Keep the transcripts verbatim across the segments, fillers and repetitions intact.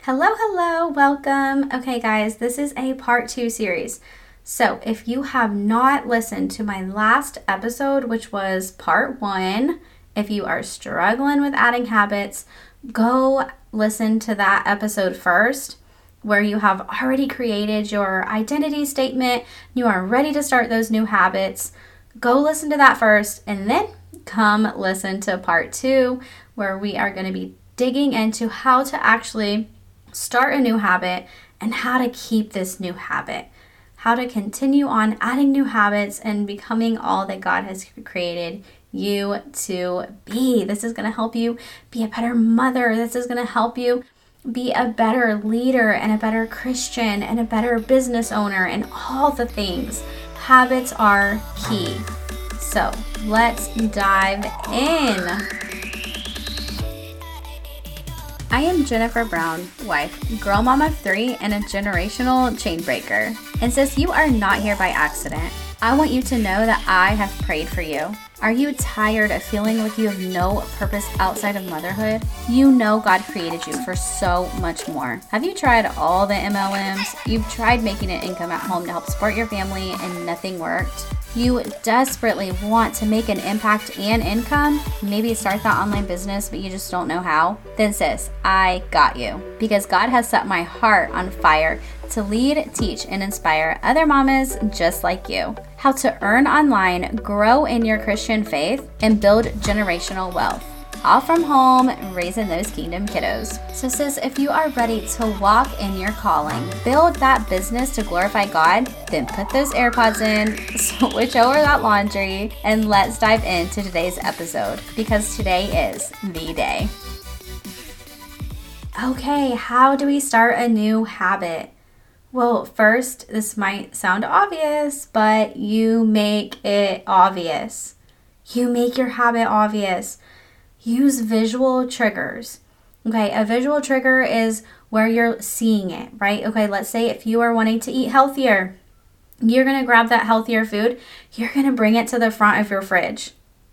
Hello, hello, welcome. Okay, guys, this is a part two series. So, if you have not listened to my last episode, which was part one, if you are struggling with adding habits, go listen to that episode first, where you have already created your identity statement. You are ready to start those new habits. Go listen to that first, and then come listen to part two, where we are going to be digging into how to actually start a new habit and how to keep this new habit, how to continue on adding new habits and becoming all that God has created you to be. This is going to help you be a better mother. This is going to help you be a better leader and a better Christian and a better business owner and all the things. Habits are key. So let's dive in. I am Jennifer Brown, wife, girl mom of three, and a generational chain breaker. And sis, you are not here by accident. I want you to know that I have prayed for you. Are you tired of feeling like you have no purpose outside of motherhood? You know God created you for so much more. Have you tried all the M L Ms? You've tried making an income at home to help support your family and nothing worked? You desperately want to make an impact and income, maybe start that online business, but you just don't know how? Then sis, I got you. Because God has set my heart on fire to lead, teach, and inspire other mamas just like you. How to earn online, grow in your Christian faith, and build generational wealth. All from home, raising those kingdom kiddos. So sis, if you are ready to walk in your calling, build that business to glorify God, then put those AirPods in, switch over that laundry, and let's dive into today's episode, because today is the day. Okay, how do we start a new habit? Well, first, this might sound obvious, but you make it obvious. You make your habit obvious. Use visual triggers. Okay, a visual trigger is where you're seeing it, right? Okay, let's say if you are wanting to eat healthier, you're going to grab that healthier food, you're going to bring it to the front of your fridge.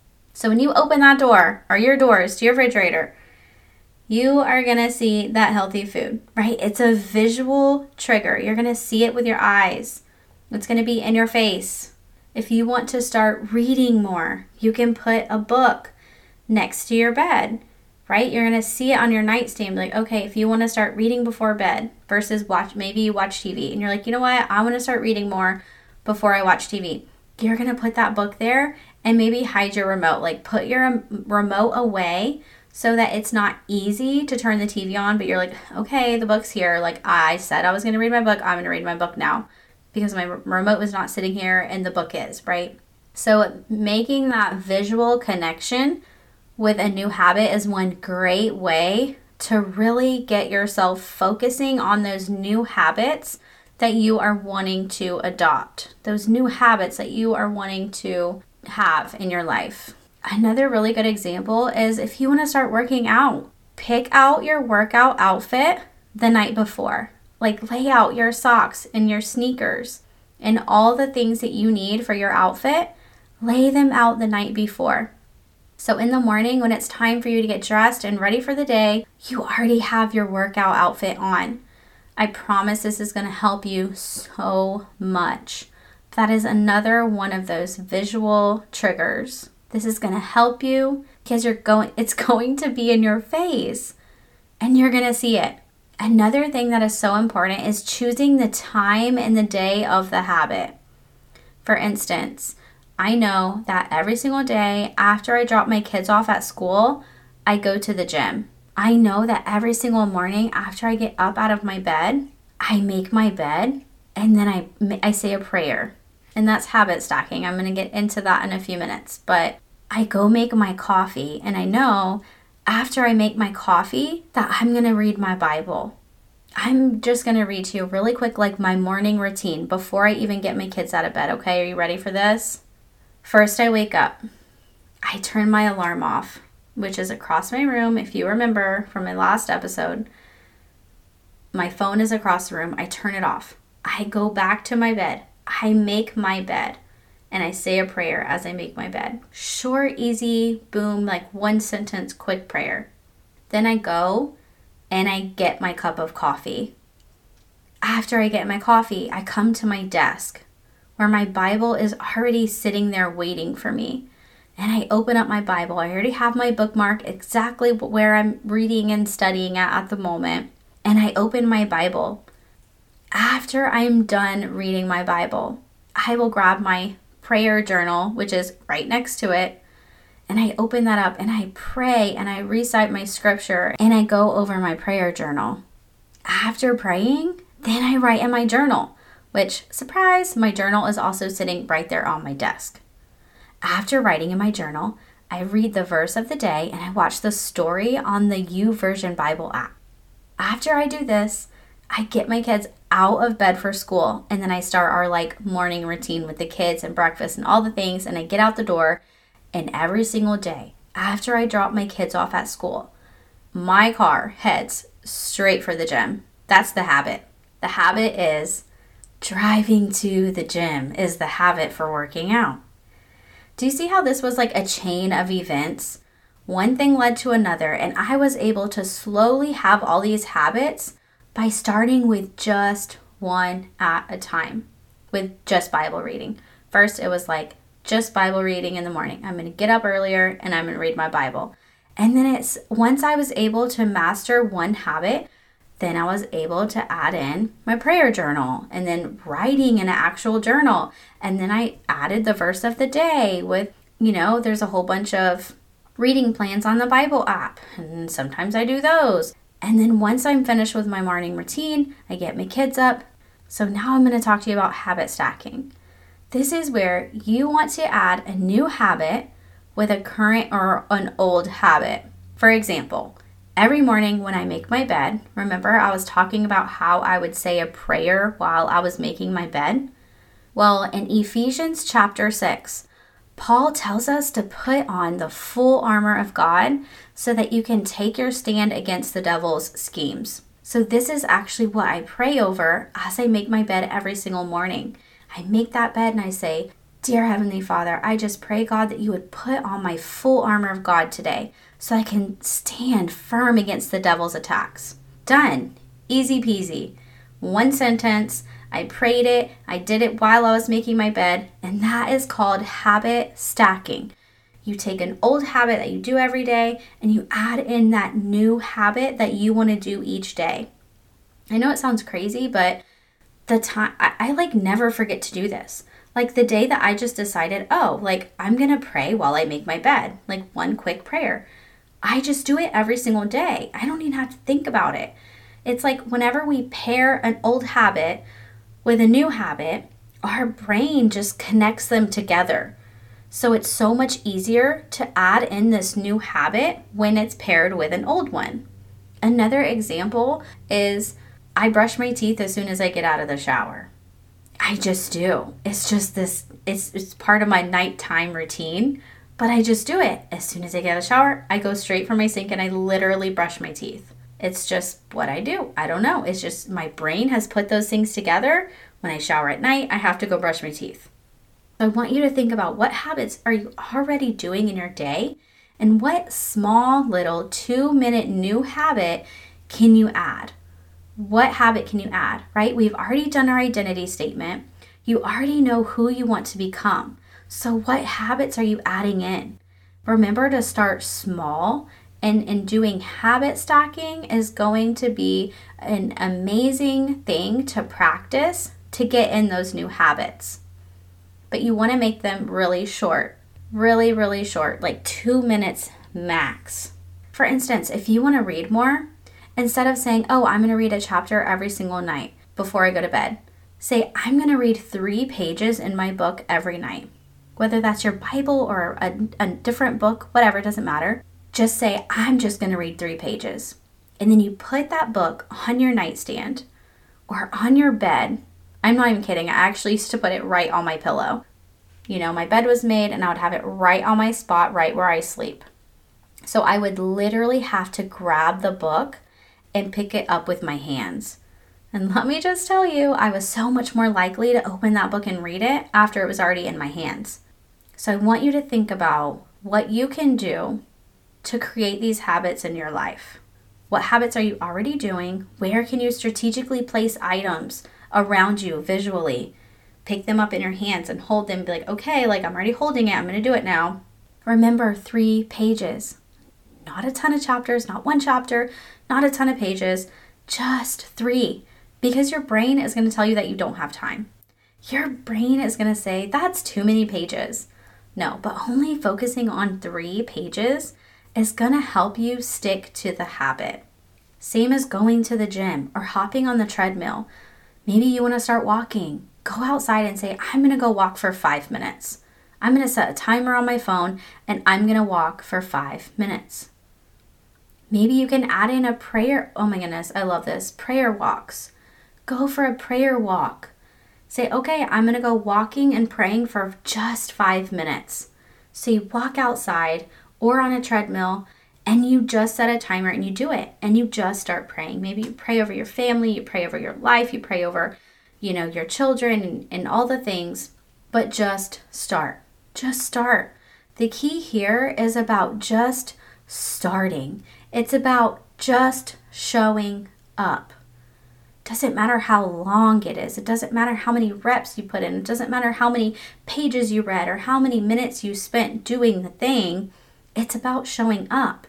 So when you open that door or your doors to your refrigerator, you are going to see that healthy food, right? It's a visual trigger. You're going to see it with your eyes. It's going to be in your face. If you want to start reading more, you can put a book next to your bed, right? You're going to see it on your nightstand. Like, okay, if you want to start reading before bed versus watch, maybe you watch T V and you're like, you know what? I want to start reading more before I watch T V. You're going to put that book there and maybe hide your remote. Like put your remote away so that it's not easy to turn the T V on, but you're like, okay, the book's here. Like I said I was going to read my book. I'm going to read my book now because my remote was not sitting here and the book is, right? So making that visual connection with a new habit is one great way to really get yourself focusing on those new habits that you are wanting to adopt, those new habits that you are wanting to have in your life. Another really good example is if you want to start working out, pick out your workout outfit the night before. Like lay out your socks and your sneakers and all the things that you need for your outfit, lay them out the night before. So in the morning, when it's time for you to get dressed and ready for the day, you already have your workout outfit on. I promise this is going to help you so much. That is another one of those visual triggers. This is going to help you because you're going, it's going to be in your face and you're going to see it. Another thing that is so important is choosing the time and the day of the habit. For instance, I know that every single day after I drop my kids off at school, I go to the gym. I know that every single morning after I get up out of my bed, I make my bed and then I, I say a prayer. And that's habit stacking. I'm going to get into that in a few minutes. But I go make my coffee and I know after I make my coffee that I'm going to read my Bible. I'm just going to read to you really quick like my morning routine before I even get my kids out of bed. Okay, are you ready for this? First, I wake up. I turn my alarm off, which is across my room. If you remember from my last episode, my phone is across the room. I turn it off. I go back to my bed. I make my bed and I say a prayer as I make my bed. Short, easy, boom, like one sentence, quick prayer. Then I go and I get my cup of coffee. After I get my coffee, I come to my desk where my Bible is already sitting there waiting for me. And I open up my Bible. I already have my bookmark exactly where I'm reading and studying at at the moment. And I open my Bible. After I'm done reading my Bible, I will grab my prayer journal, which is right next to it. And I open that up and I pray and I recite my scripture and I go over my prayer journal. After praying, then I write in my journal, which, surprise, my journal is also sitting right there on my desk. After writing in my journal, I read the verse of the day and I watch the story on the YouVersion Bible app. After I do this, I get my kids out of bed for school and then I start our like morning routine with the kids and breakfast and all the things, and I get out the door, and every single day after I drop my kids off at school, my car heads straight for the gym. That's the habit. The habit is driving to the gym is the habit for working out. Do you see how this was like a chain of events? One thing led to another, and I was able to slowly have all these habits by starting with just one at a time, with just Bible reading. First, it was like just Bible reading in the morning. I'm going to get up earlier and I'm going to read my Bible. And then it's once I was able to master one habit, then I was able to add in my prayer journal and then writing in an actual journal. And then I added the verse of the day with, you know, there's a whole bunch of reading plans on the Bible app. And sometimes I do those. And then once I'm finished with my morning routine, I get my kids up. So now I'm going to talk to you about habit stacking. This is where you want to add a new habit with a current or an old habit. For example, every morning when I make my bed, remember I was talking about how I would say a prayer while I was making my bed? Well, in Ephesians chapter six, Paul tells us to put on the full armor of God so that you can take your stand against the devil's schemes. So this is actually what I pray over as I make my bed every single morning. I make that bed and I say, Dear Heavenly Father, I just pray, God, that you would put on my full armor of God today so I can stand firm against the devil's attacks. Done. Easy peasy. One sentence. I prayed it. I did it while I was making my bed. And that is called habit stacking. You take an old habit that you do every day and you add in that new habit that you want to do each day. I know it sounds crazy, but the time I, I like never forget to do this. Like the day that I just decided, oh, like I'm going to pray while I make my bed, like one quick prayer. I just do it every single day. I don't even have to think about it. It's like whenever we pair an old habit with a new habit, our brain just connects them together. So it's so much easier to add in this new habit when it's paired with an old one. Another example is I brush my teeth as soon as I get out of the shower. I just do. It's just this, it's, it's part of my nighttime routine, but I just do it. As soon as I get out of the shower, I go straight for my sink and I literally brush my teeth. It's just what I do. I don't know. It's just my brain has put those things together. When I shower at night, I have to go brush my teeth. So I want you to think about what habits are you already doing in your day and what small little two minute new habit can you add? What habit can you add, right? We've already done our identity statement. You already know who you want to become. So what habits are you adding in? Remember to start small, and in doing habit stacking is going to be an amazing thing to practice to get in those new habits. But you want to make them really short, really, really short, like two minutes max. For instance, if you want to read more, instead of saying, oh, I'm going to read a chapter every single night before I go to bed, say, I'm going to read three pages in my book every night. Whether that's your Bible or a, a different book, whatever, it doesn't matter. Just say, I'm just going to read three pages. And then you put that book on your nightstand or on your bed. I'm not even kidding. I actually used to put it right on my pillow. You know, my bed was made and I would have it right on my spot, right where I sleep. So I would literally have to grab the book and pick it up with my hands. And let me just tell you, I was so much more likely to open that book and read it after it was already in my hands. So I want you to think about what you can do to create these habits in your life. What habits are you already doing? Where can you strategically place items around you visually? Pick them up in your hands and hold them. Be like, okay, like I'm already holding it. I'm going to do it now. Remember, three pages. Not a ton of chapters, not one chapter, not a ton of pages, just three. Because your brain is going to tell you that you don't have time. Your brain is going to say, that's too many pages. No, but only focusing on three pages is going to help you stick to the habit. Same as going to the gym or hopping on the treadmill. Maybe you want to start walking. Go outside and say, I'm going to go walk for five minutes. I'm going to set a timer on my phone and I'm going to walk for five minutes. Maybe you can add in a prayer. Oh my goodness, I love this. Prayer walks. Go for a prayer walk. Say, okay, I'm going to go walking and praying for just five minutes. So you walk outside or on a treadmill and you just set a timer and you do it and you just start praying. Maybe you pray over your family, you pray over your life, you pray over, you know, your children and, and all the things, but just start. Just start. The key here is about just starting. It's about just showing up. Doesn't matter how long it is. It doesn't matter how many reps you put in. It doesn't matter how many pages you read or how many minutes you spent doing the thing. It's about showing up.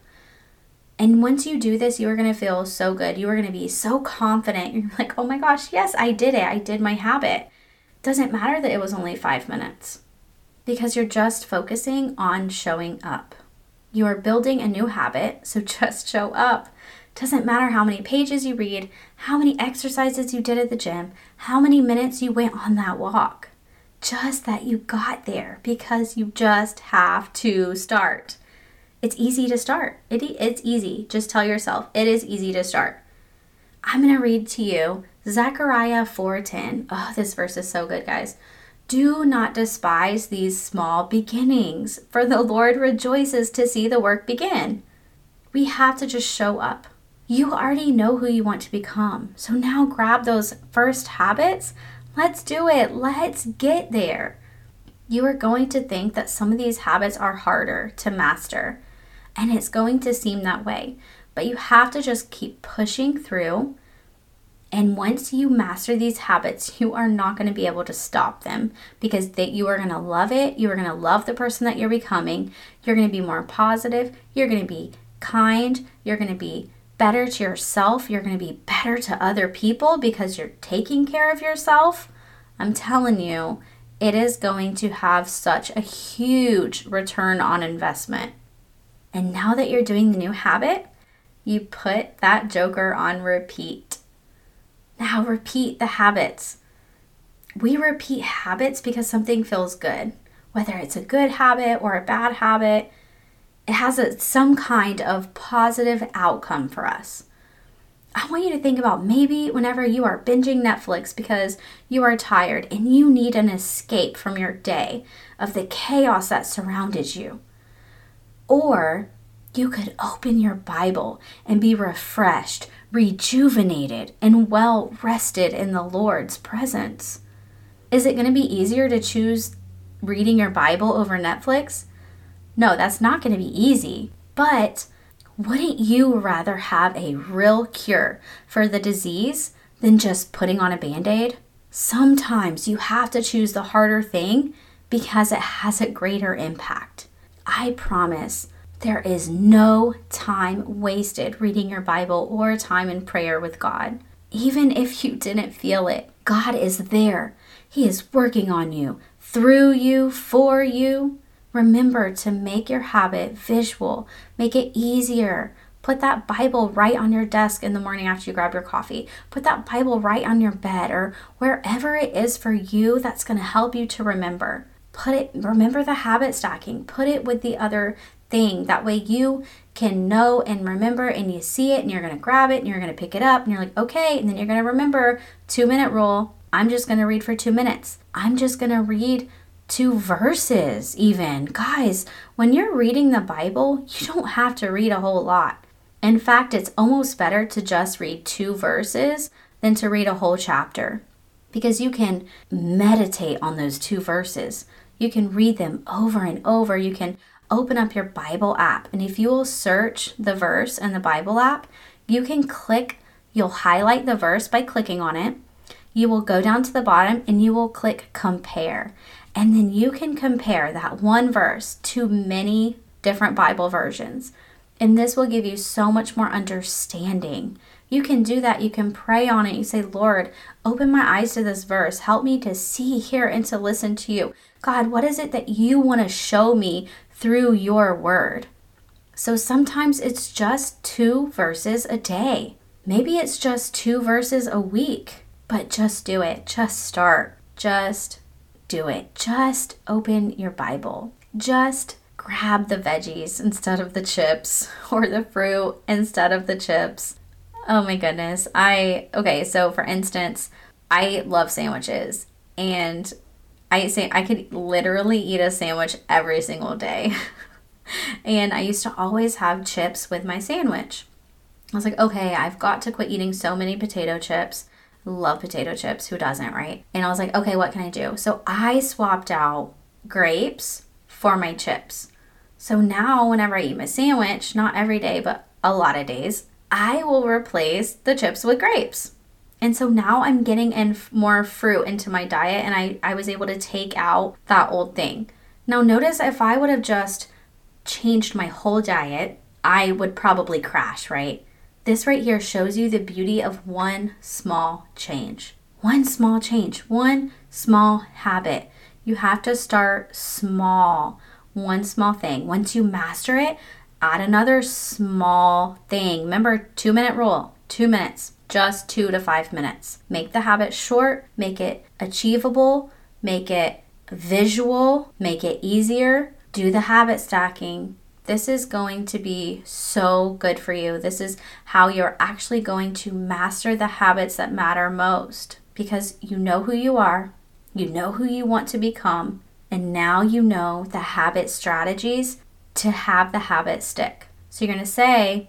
And once you do this, you are going to feel so good. You are going to be so confident. You're like, oh my gosh, yes, I did it. I did my habit. Doesn't matter that it was only five minutes because you're just focusing on showing up. You are building a new habit, so just show up. Doesn't matter how many pages you read, how many exercises you did at the gym, how many minutes you went on that walk. Just that you got there because you just have to start. It's easy to start. It, it's easy. Just tell yourself it is easy to start. I'm going to read to you Zechariah four ten. Oh, this verse is so good, guys. Do not despise these small beginnings, for the Lord rejoices to see the work begin. We have to just show up. You already know who you want to become. So now grab those first habits. Let's do it. Let's get there. You are going to think that some of these habits are harder to master, and it's going to seem that way. But you have to just keep pushing through. And once you master these habits, you are not going to be able to stop them because they, you are going to love it. You are going to love the person that you're becoming. You're going to be more positive. You're going to be kind. You're going to be better to yourself. You're going to be better to other people because you're taking care of yourself. I'm telling you, it is going to have such a huge return on investment. And now that you're doing the new habit, you put that joker on repeat. Now repeat the habits. We repeat habits because something feels good. Whether it's a good habit or a bad habit, it has a, some kind of positive outcome for us. I want you to think about maybe whenever you are binging Netflix because you are tired and you need an escape from your day of the chaos that surrounded you. Or you could open your Bible and be refreshed, rejuvenated, and well rested in the Lord's presence. Is it going to be easier to choose reading your Bible over Netflix? No, that's not going to be easy. But wouldn't you rather have a real cure for the disease than just putting on a Band-Aid? Sometimes you have to choose the harder thing because it has a greater impact. I promise there is no time wasted reading your Bible or time in prayer with God. Even if you didn't feel it, God is there. He is working on you, through you, for you. Remember to make your habit visual. Make it easier. Put that Bible right on your desk in the morning after you grab your coffee. Put that Bible right on your bed or wherever it is for you that's going to help you to remember. Put it, remember the habit stacking. Put it with the other thing. That way you can know and remember and you see it and you're going to grab it and you're going to pick it up and you're like, okay. And then you're going to remember two minute rule. I'm just going to read for two minutes. I'm just going to read two verses even. Guys, when you're reading the Bible, you don't have to read a whole lot. In fact, it's almost better to just read two verses than to read a whole chapter because you can meditate on those two verses. You can read them over and over. You can open up your Bible app, and if you will search the verse in the Bible app, You can click, you'll highlight the verse by clicking on it. You will go down to the bottom and you will click compare. And then you can compare that one verse to many different Bible versions. And this will give you so much more understanding. You can do that. You can pray on it. You say, Lord, open my eyes to this verse. Help me to see, hear, and to listen to you. God, what is it that you want to show me through your word? So sometimes it's just two verses a day. Maybe it's just two verses a week, but just do it. Just start. Just do it. Just open your Bible. Just grab the veggies instead of the chips, or the fruit instead of the chips. Oh my goodness. I, okay, so for instance, I love sandwiches, and I say I could literally eat a sandwich every single day. And I used to always have chips with my sandwich. I was like, okay, I've got to quit eating so many potato chips. Love potato chips. Who doesn't, right? And I was like, okay, what can I do? So I swapped out grapes for my chips. So now whenever I eat my sandwich, not every day, but a lot of days, I will replace the chips with grapes. And so now I'm getting in more fruit into my diet, and I, I was able to take out that old thing. Now notice, if I would have just changed my whole diet, I would probably crash, right? This right here shows you the beauty of one small change. One small change, one small habit. You have to start small. One small thing. Once you master it, add another small thing. Remember, two minute rule, two minutes, just two to five minutes. Make the habit short, make it achievable, make it visual, make it easier. Do the habit stacking. This is going to be so good for you. This is how you're actually going to master the habits that matter most, because you know who you are, you know who you want to become, and now you know the habit strategies to have the habit stick. So you're going to say,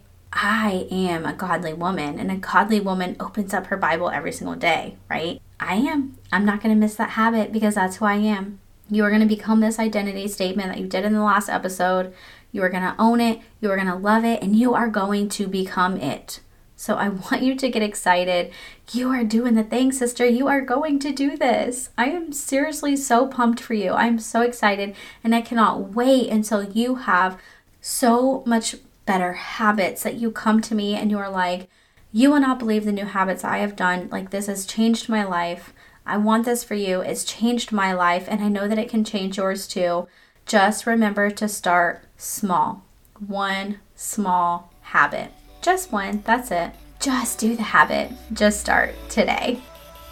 I am a godly woman, and a godly woman opens up her Bible every single day, right? I am. I'm not going to miss that habit because that's who I am. You are going to become this identity statement that you did in the last episode. You are going to own it. You are going to love it, and you are going to become it. So I want you to get excited. You are doing the thing, sister. You are going to do this. I am seriously so pumped for you. I'm so excited, and I cannot wait until you have so much better habits that you come to me and you are like, you will not believe the new habits I have done. Like, this has changed my life. I want this for you. It's changed my life, and I know that it can change yours too. Just remember to start small. One small habit. Just one. That's it. Just do the habit. Just start today.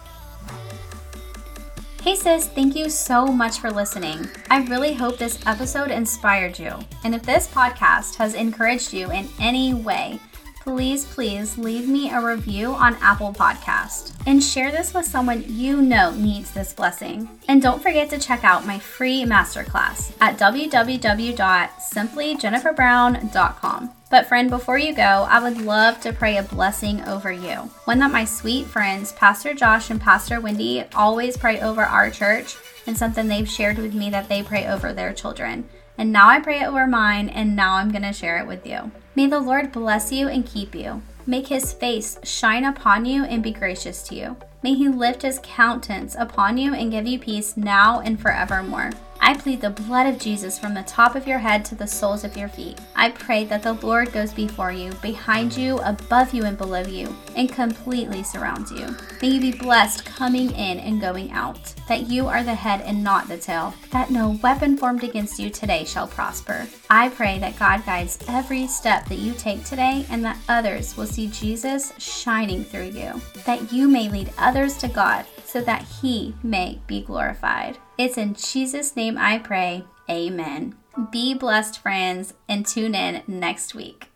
Hey sis, thank you so much for listening. I really hope this episode inspired you. And if this podcast has encouraged you in any way, please, please leave me a review on Apple Podcast and share this with someone you know needs this blessing. And don't forget to check out my free masterclass at w w w dot simply jennifer brown dot com. But friend, before you go, I would love to pray a blessing over you. One that my sweet friends, Pastor Josh and Pastor Wendy, always pray over our church, and something they've shared with me that they pray over their children. And now I pray it over mine, and now I'm going to share it with you. May the Lord bless you and keep you. Make his face shine upon you and be gracious to you. May he lift his countenance upon you and give you peace now and forevermore. I plead the blood of Jesus from the top of your head to the soles of your feet. I pray that the Lord goes before you, behind you, above you, and below you, and completely surrounds you. May you be blessed coming in and going out, that you are the head and not the tail, that no weapon formed against you today shall prosper. I pray that God guides every step that you take today, and that others will see Jesus shining through you, that you may lead others to God, so that he may be glorified. It's in Jesus' name I pray. Amen. Be blessed, friends, and tune in next week.